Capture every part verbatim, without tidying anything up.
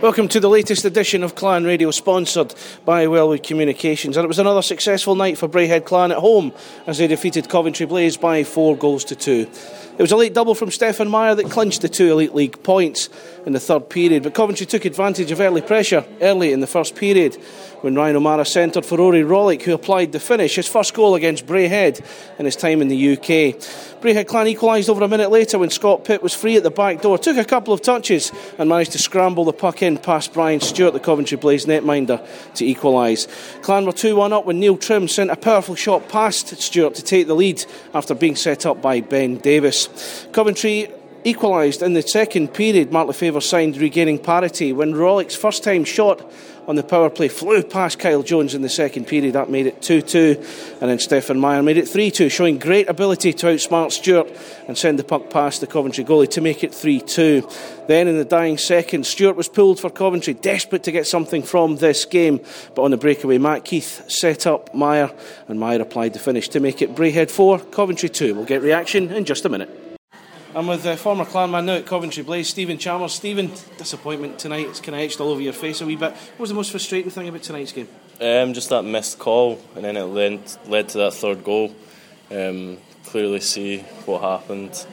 Welcome to the latest edition of Clan Radio, sponsored by Wellwood Communications. And it was another successful night for Braehead Clan at home as they defeated Coventry Blaze by four goals to two. It was a late double from Stefan Meyer that clinched the two Elite League points in the third period, but Coventry took advantage of early pressure early in the first period when Ryan O'Mara centred for Rory Rollick, who applied the finish, his first goal against Braehead in his time in the U K. Braehead Clan equalised over a minute later when Scott Pitt was free at the back door, took a couple of touches and managed to scramble the puck in past Brian Stewart, the Coventry Blaze netminder, to equalise. Clan were two one up when Neil Trim sent a powerful shot past Stewart to take the lead after being set up by Ben Davis. Coventry equalised in the second period. Mark Lefevre signed regaining parity when Rollick's first time shot on the power play flew past Kyle Jones in the second period. That made it two two, and then Stefan Meyer made it three two, showing great ability to outsmart Stewart and send the puck past the Coventry goalie to make it three two. Then in the dying seconds, Stewart was pulled for Coventry, desperate to get something from this game, but on the breakaway Matt Keith set up Meyer and Meyer applied the finish to make it Braehead four, Coventry two. We'll get reaction in just a minute. I'm with uh, former Clanman now at Coventry Blaze, Stephen Chalmers. Stephen, disappointment tonight, it's kind of etched all over your face a wee bit. What was the most frustrating thing about tonight's game? Um, just that missed call, and then it led, led to that third goal. Um, clearly see what happened,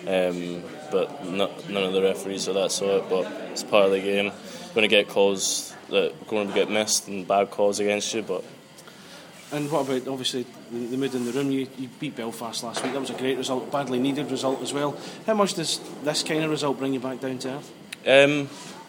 um, but not, none of the referees or that saw it, but it's part of the game. You're going to get calls that are going to get missed and bad calls against you, but... And what about, obviously, the, the mood in the room? You, you beat Belfast last week. That was a great result, badly needed result as well. How much does this kind of result bring you back down to earth? Um,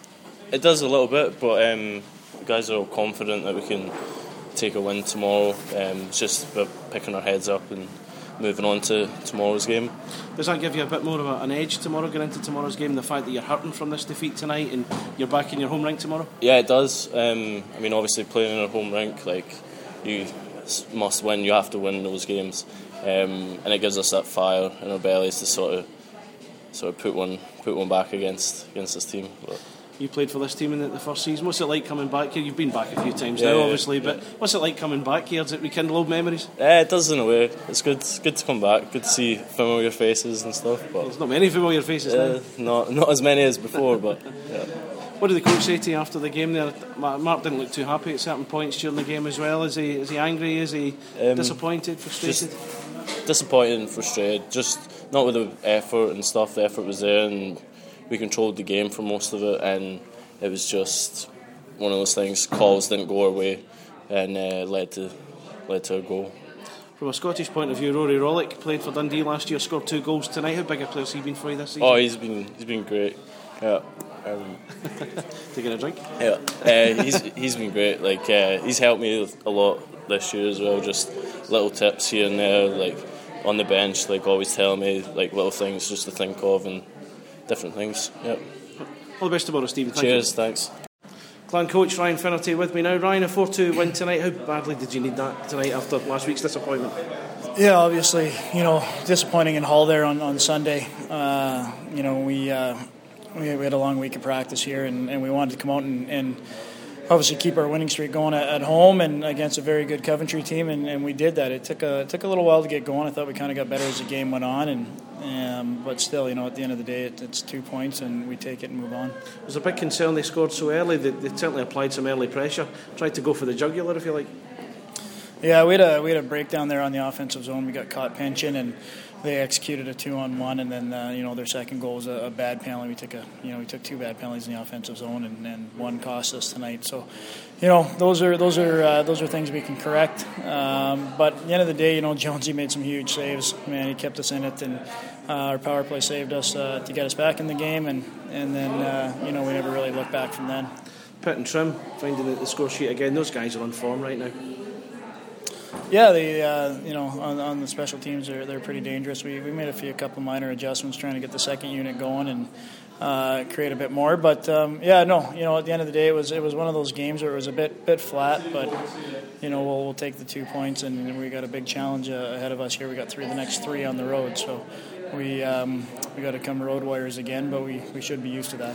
it does a little bit, but um, the guys are all confident that we can take a win tomorrow. Um, it's just about picking our heads up and moving on to tomorrow's game. Does that give you a bit more of a, an edge tomorrow, going into tomorrow's game, the fact that you're hurting from this defeat tonight and you're back in your home rink tomorrow? Yeah, it does. Um, I mean, obviously playing in our home rink, like, you must win, you have to win those games, um, and it gives us that fire in our bellies to sort of sort of put one put one back against against this team. But you played for this team in the, the first season. What's it like coming back here? You've been back a few times yeah, now, obviously, yeah. but what's it like coming back here? Does it rekindle old memories? Yeah, it does in a way. It's good it's good to come back, good to see familiar faces and stuff. But there's not many familiar faces uh, now. Not not as many as before, but yeah. What did the coach say to you after the game there? Mark didn't look too happy at certain points during the game as well. Is he is he angry? Is he um, disappointed, frustrated? Disappointed and frustrated. Just not with the effort and stuff. The effort was there and we controlled the game for most of it, and it was just one of those things. Calls didn't go our way and uh, led to led to a goal. From a Scottish point of view, Rory Rollick played for Dundee last year, scored two goals tonight. How big a player has he been for you this season? Oh, he's been he's been great. Yeah. Um, Taking a drink? Yeah, uh, he's he's been great. Like uh, he's helped me a lot this year as well. Just little tips here and there, like on the bench, like always telling me like little things just to think of and different things. Yeah. All the best tomorrow, Stephen. Thank Cheers. You. Thanks. Clan coach Ryan Finnerty with me now. Ryan, a four two win tonight. How badly did you need that tonight after last week's disappointment? Yeah, obviously, you know, disappointing in Hull there on on Sunday. Uh, you know, we. Uh, We had a long week of practice here, and, and we wanted to come out and, and obviously keep our winning streak going at, at home and against a very good Coventry team, and, and we did that. It took a it took a little while to get going. I thought we kind of got better as the game went on, and um, but still, you know, at the end of the day, it, it's two points, and we take it and move on. There's a big concern they scored so early. They, they certainly applied some early pressure, tried to go for the jugular, if you like. Yeah, we had a we had a breakdown there on the offensive zone. We got caught pinching, and they executed a two-on-one, and then uh, you know their second goal was a, a bad penalty. We took a you know we took two bad penalties in the offensive zone, and, and one cost us tonight. So, you know those are those are uh, those are things we can correct. Um, but at the end of the day, you know Jonesy made some huge saves. Man, he kept us in it, and uh, our power play saved us uh, to get us back in the game, and and then uh, you know we never really looked back from then. Pitt and Trim finding the score sheet again. Those guys are on form right now. Yeah, they uh, you know on, on the special teams they're they're pretty dangerous. We we made a few a couple minor adjustments trying to get the second unit going and uh, create a bit more. But um, yeah, no, you know at the end of the day it was it was one of those games where it was a bit bit flat. But you know we'll we'll take the two points, and we got a big challenge uh, ahead of us here. We got three the next three on the road, so we um, we got to come road warriors again. But we, we should be used to that.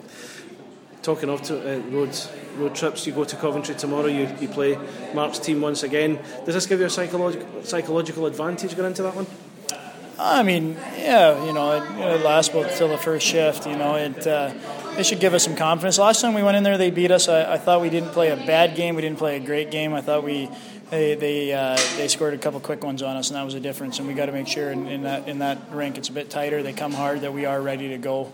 Talking of to, uh, road road trips, you go to Coventry tomorrow. You, you play Mark's team once again. Does this give you a psychological psychological advantage going into that one? I mean, yeah, you know, it, it lasts till the first shift. You know, it uh, they should give us some confidence. Last time we went in there, they beat us. I, I thought we didn't play a bad game. We didn't play a great game. I thought we they they uh, they scored a couple quick ones on us, and that was the difference. And we got to make sure in, in that in that rink it's a bit tighter. They come hard, that we are ready to go.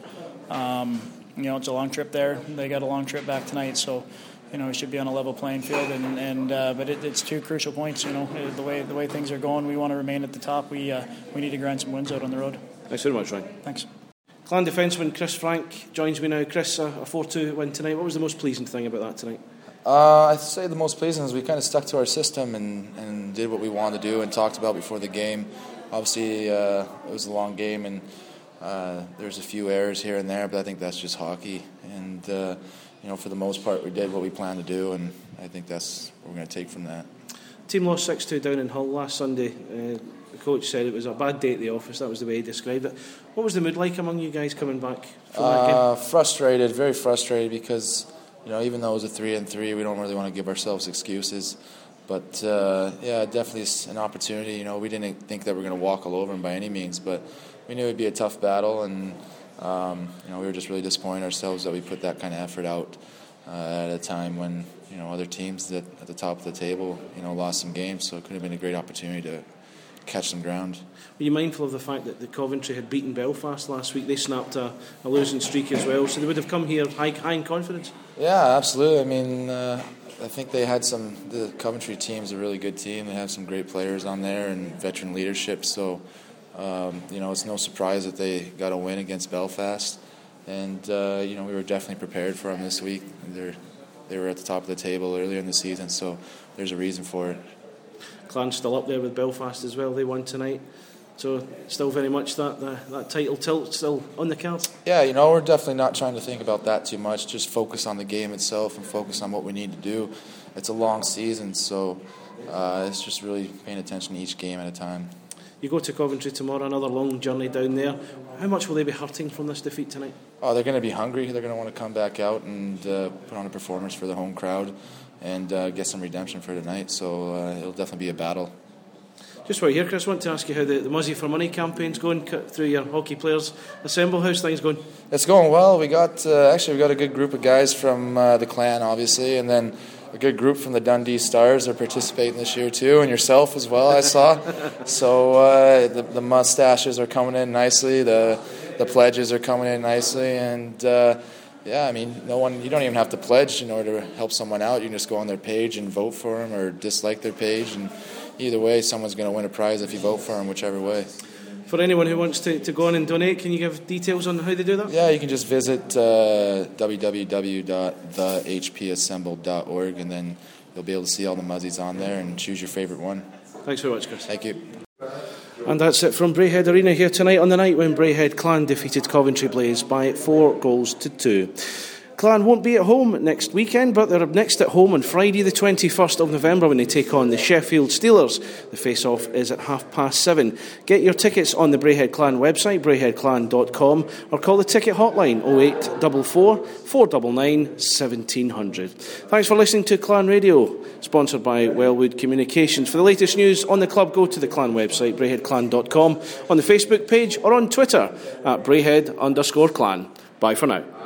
Um, you know, it's a long trip there. They got a long trip back tonight, so. You know, we should be on a level playing field, and, and uh, but it, it's two crucial points. You know, the way the way things are going, we want to remain at the top. We uh, we need to grind some wins out on the road. Thanks very much, Ryan. Thanks. Clan defenceman Chris Frank joins me now. Chris, a four two win tonight. What was the most pleasing thing about that tonight? Uh, I'd say the most pleasing is we kind of stuck to our system and, and did what we wanted to do and talked about before the game. Obviously, uh, it was a long game, and uh, there's a few errors here and there, but I think that's just hockey. And uh, you know, for the most part, we did what we planned to do, and I think that's what we're going to take from that. Team lost six two down in Hull last Sunday. Uh, the coach said it was a bad day at the office. That was the way he described it. What was the mood like among you guys coming back from that game? Uh, frustrated, very frustrated, because you know, even though it was a three and three, we don't really want to give ourselves excuses. But uh, yeah, definitely an opportunity. You know, we didn't think that we were going to walk all over them by any means, but we knew it would be a tough battle, and um, you know, we were just really disappointed ourselves that we put that kind of effort out uh, at a time when you know other teams that at the top of the table, you know, lost some games. So it could have been a great opportunity to catch some ground. Were you mindful of the fact that the Coventry had beaten Belfast last week? They snapped a, a losing streak as well, so they would have come here high, high in confidence. Yeah, absolutely. I mean, uh, I think they had some. The Coventry team's a really good team. They have some great players on there and veteran leadership. So, um, you know, it's no surprise that they got a win against Belfast. And uh, you know, we were definitely prepared for them this week. They're they were at the top of the table earlier in the season, so there's a reason for it. Clan's still up there with Belfast as well. They won tonight, so still very much that that, that title tilt still on the cards. Yeah, you know, we're definitely not trying to think about that too much. Just focus on the game itself and focus on what we need to do. It's a long season, so uh, it's just really paying attention to each game at a time. You go to Coventry tomorrow, another long journey down there. How much will they be hurting from this defeat tonight? Oh, they're going to be hungry. They're going to want to come back out and uh, put on a performance for the home crowd and uh, get some redemption for tonight. So uh, it'll definitely be a battle. Just while you're here, Chris, I want to ask you how the, the Muzzy for Money campaign's going through your Hockey Players Assemble. How's things going? It's going well. We got uh, actually we got a good group of guys from uh, the Clan, obviously, and then a good group from the Dundee Stars are participating this year too, and yourself as well, I saw. So uh, the, the mustaches are coming in nicely. The the pledges are coming in nicely, and uh, yeah, I mean, no one. You don't even have to pledge in order to help someone out. You can just go on their page and vote for them, or dislike their page, and either way, someone's going to win a prize if you vote for them, whichever way. For anyone who wants to, to go on and donate, can you give details on how they do that? Yeah, you can just visit uh, w w w dot the h p assemble dot org, and then you'll be able to see all the Muzzies on there and choose your favourite one. Thanks very much, Chris. Thank you. And that's it from Braehead Arena here tonight on the night when Braehead Clan defeated Coventry Blaze by four goals to two. Clan won't be at home next weekend, but they're next at home on Friday the twenty-first of November when they take on the Sheffield Steelers. The face-off is at half past seven. Get your tickets on the Braehead Clan website, braehead clan dot com, or call the ticket hotline oh eight four four, four nine nine, one seven zero zero. Thanks for listening to Clan Radio, sponsored by Wellwood Communications. For the latest news on the club, go to the Clan website, braehead clan dot com, on the Facebook page or on Twitter at braehead underscore clan. Bye for now.